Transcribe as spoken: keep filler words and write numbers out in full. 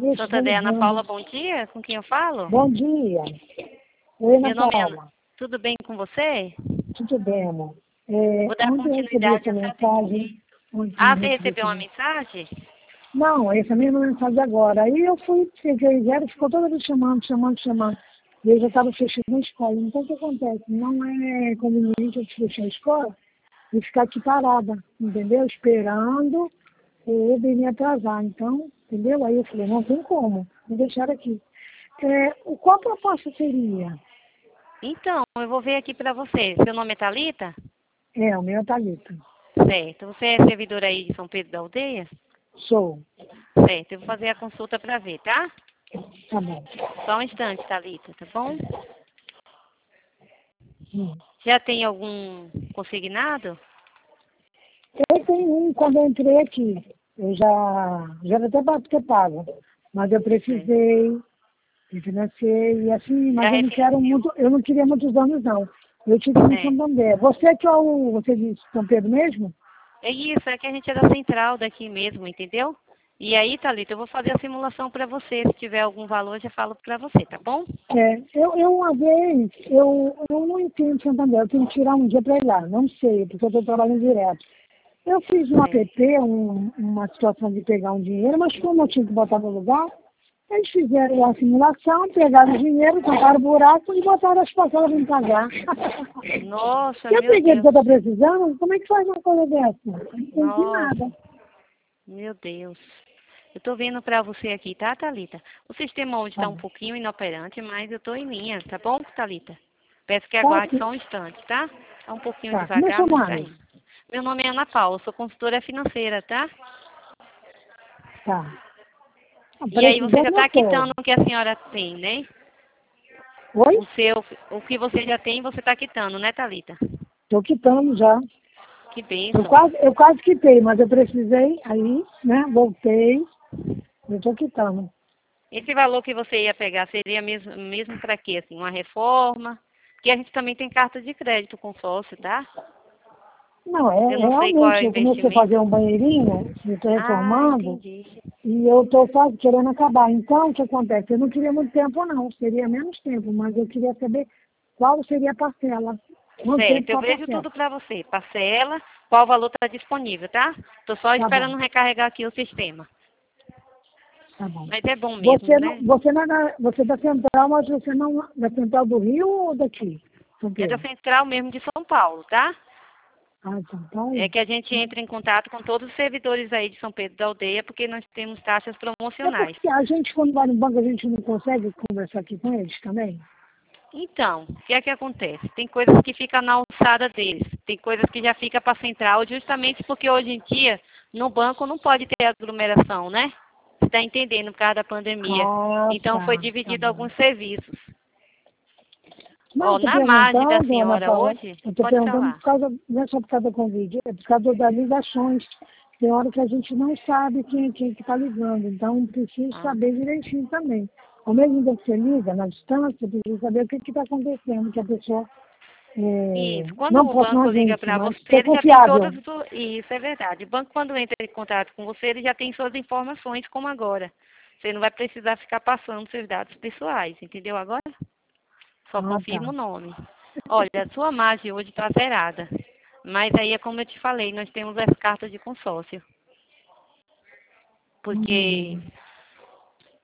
Santander, Ana Paula, bom dia. Com quem eu falo? Bom dia. Oi, Ana Meu nome Paula. é... Tudo bem com você? Tudo bem, amor. É, Vou dar ontem eu recebi continuidade essa ao seu mensagem. atendimento. Ontem Ah, eu você recebi recebeu essa uma mensagem. mensagem? Não, essa mesma mensagem agora. Aí eu fui, peguei zero, ficou toda vez chamando, chamando, chamando. E eu já estava fechando a escola. Então o que acontece? Não é conveniente eu fechar a escola e ficar aqui parada, entendeu? Esperando o Uber me atrasar. Então, entendeu? Aí eu falei, não tem como, me deixar aqui. É, o- qual proposta seria? Então, eu vou ver aqui para você. Seu nome é Thalita? É, o meu é Thalita. Certo. Você é servidora aí de São Pedro da Aldeia? Sou. Certo. Eu vou fazer a consulta para ver, tá? Tá bom. Só um instante, Thalita, tá bom? Hum. Já tem algum consignado? Eu tenho um, quando eu entrei aqui, eu já, já era até para ter pago, mas eu Certo. precisei, refinanciei, e assim, Já mas eu não quero refinanciou? muito, eu não queria muitos anos não. Eu tive no É. Santander. Você que é o, você disse São Pedro mesmo? É isso, é que a gente é da central daqui mesmo, entendeu? E aí, Thalita, eu vou fazer a simulação para você. Se tiver algum valor, eu já falo para você, tá bom? É, eu, eu uma vez, eu, eu não entendo Santander, eu tenho que tirar um dia para ir lá, não sei, porque eu estou trabalhando direto. Eu fiz um Certo. app, um, uma situação de pegar um dinheiro, mas como eu tinha que botar no lugar, eles fizeram a simulação, pegaram o dinheiro, taparam o buraco e botaram as parcelas para me pagar. Nossa, Eu meu peguei o que Deus. eu estou precisando, como é que faz uma coisa dessa? Não entendi nada. Nossa, meu Deus. Eu tô vendo para você aqui, tá, Thalita? O sistema hoje Tá está um bom. pouquinho inoperante, mas eu tô em linha, tá bom, Thalita? Peço que Tá, aguarde só um instante, tá? Tá um pouquinho tá. Como é devagar, seu mas tá nome? indo. Meu nome é Ana Paula, sou consultora financeira, tá? Tá. E aí você já Precisando eu está tô. quitando o que a senhora tem, né? Oi? O seu, o que você já tem, você está quitando, né, Thalita? Tô quitando já. Que Eu bênção. quase, eu quase quitei, mas eu precisei, aí, né, voltei, eu tô quitando. Esse valor que você ia pegar seria mesmo, mesmo para quê? Assim, uma reforma? Porque a gente também tem carta de crédito consórcio, tá? Não, é Eu não sei qual é realmente, o eu comecei a fazer investimento. um banheirinho, eu estou Ah, reformando, entendi. e eu estou quase querendo acabar. Então, o que acontece? Eu não queria muito tempo, não, seria menos tempo, mas eu queria saber qual seria a parcela. Quanto tempo Certo, eu qual a vejo parcela? tudo para você. Parcela, qual valor está disponível, tá? Estou só Tá bom, esperando recarregar aqui o sistema. tá bom. Mas é bom mesmo, Você, não, né? você, não é da, você é da central, mas você não da central do Rio ou daqui, São É da Pedro? central mesmo de São Paulo, tá? Ah, de São Paulo? É que a gente entra em contato com todos os servidores aí de São Pedro da Aldeia, porque nós temos taxas É promocionais. porque a gente, quando vai no banco, a gente não consegue conversar aqui com eles também? Então, o que é que acontece? Tem coisas que ficam na alçada deles, tem coisas que já ficam para a central, justamente porque hoje em dia, no banco não pode ter aglomeração, né? Você está entendendo, por causa da pandemia. Ah, Então, foi tá, tá dividido bom. alguns serviços. Não, eu Ó, estou na margem da perguntando, Ana senhora Paula, hoje, eu estou pode perguntando falar. por causa, não é só por causa da Covid, é por causa das ligações. Tem hora que a gente não sabe quem, quem que está ligando, então preciso Ah, saber direitinho também. Ao mesmo tempo que você liga, na distância, preciso saber o que está acontecendo, que a pessoa é, isso. Quando não o próxima banco a liga gente, para você, mas que é ele já tem confiável. todas. o- Isso é verdade. O banco, quando entra em contato com você, ele já tem suas informações, como agora. Você não vai precisar ficar passando seus dados pessoais, entendeu agora? Só Ah, confirma tá. o nome. Olha, a sua margem hoje está zerada. Mas aí é como eu te falei, nós temos as cartas de consórcio. Porque Hum.